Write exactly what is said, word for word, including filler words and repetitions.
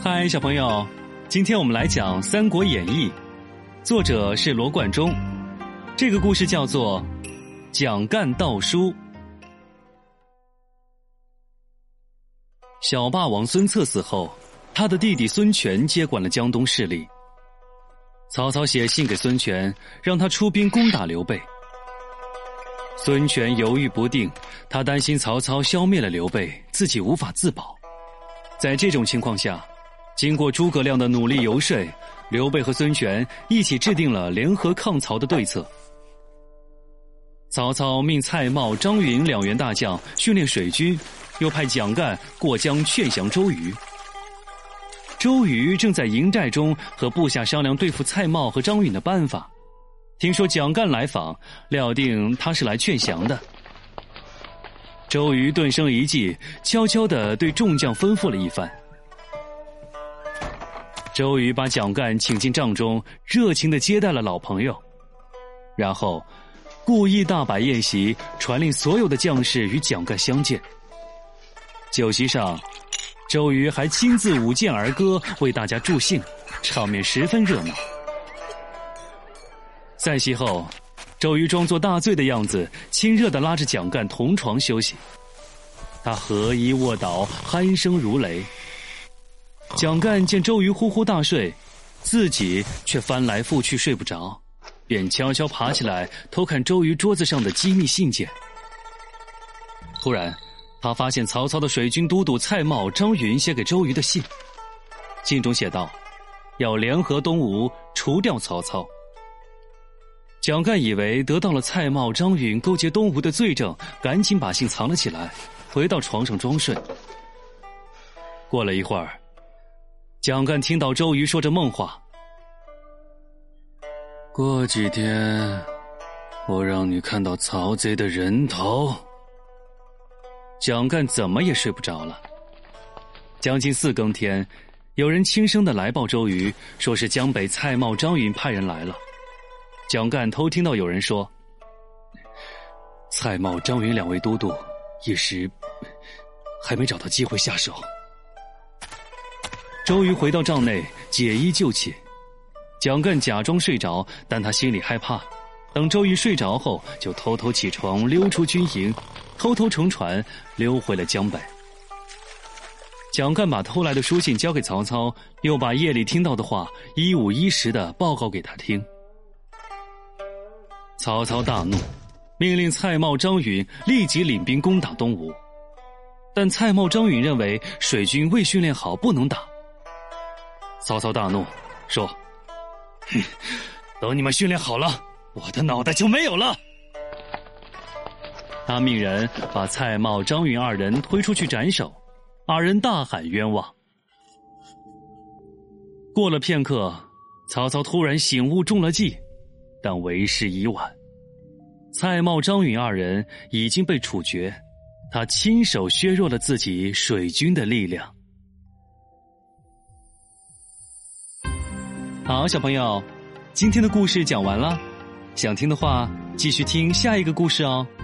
嗨，小朋友，今天我们来讲《三国演义》，作者是罗贯中。这个故事叫做蒋干盗书。小霸王孙策死后，他的弟弟孙权接管了江东势力。曹操写信给孙权，让他出兵攻打刘备。孙权犹豫不定，他担心曹操消灭了刘备，自己无法自保。在这种情况下，经过诸葛亮的努力游说，刘备和孙权一起制定了联合抗曹的对策。曹操命蔡瑁、张允两员大将训练水军，又派蒋干过江劝降周瑜。周瑜正在营寨中和部下商量对付蔡瑁和张允的办法，听说蒋干来访，料定他是来劝降的。周瑜顿生一计，悄悄地对众将吩咐了一番。周瑜把蒋干请进帐中，热情地接待了老朋友，然后故意大摆宴席，传令所有的将士与蒋干相见。酒席上，周瑜还亲自舞剑儿歌，为大家助兴，场面十分热闹。散席后，周瑜装作大醉的样子，亲热地拉着蒋干同床休息。他合衣卧倒，鼾声如雷。蒋干见周瑜呼呼大睡，自己却翻来覆去睡不着，便悄悄爬起来偷看周瑜桌子上的机密信件。突然，他发现曹操的水军都督蔡瑁、张允写给周瑜的信，信中写道：要联合东吴，除掉曹操。蒋干以为得到了蔡瑁、张允勾结东吴的罪证，赶紧把信藏了起来，回到床上装睡。过了一会儿，蒋干听到周瑜说着梦话：过几天我让你看到曹贼的人头。蒋干怎么也睡不着了。将近四更天，有人轻声地来报周瑜，说是江北蔡瑁、张允派人来了。蒋干偷听到有人说：蔡瑁、张允两位都督一时还没找到机会下手。周瑜回到帐内，解衣就寝。蒋干假装睡着，但他心里害怕，等周瑜睡着后，就偷偷起床，溜出军营，偷偷乘船溜回了江北。蒋干把偷来的书信交给曹操，又把夜里听到的话一五一十地报告给他听。曹操大怒，命令蔡瑁、张允立即领兵攻打东吴。但蔡瑁、张允认为水军未训练好，不能打。曹操大怒，说：哼，等你们训练好了，我的脑袋就没有了。他命人把蔡瑁、张允二人推出去斩首，二人大喊冤枉。过了片刻，曹操突然醒悟中了计，但为时已晚。蔡瑁、张允二人已经被处决，他亲手削弱了自己水军的力量。好，小朋友，今天的故事讲完了，想听的话，继续听下一个故事哦。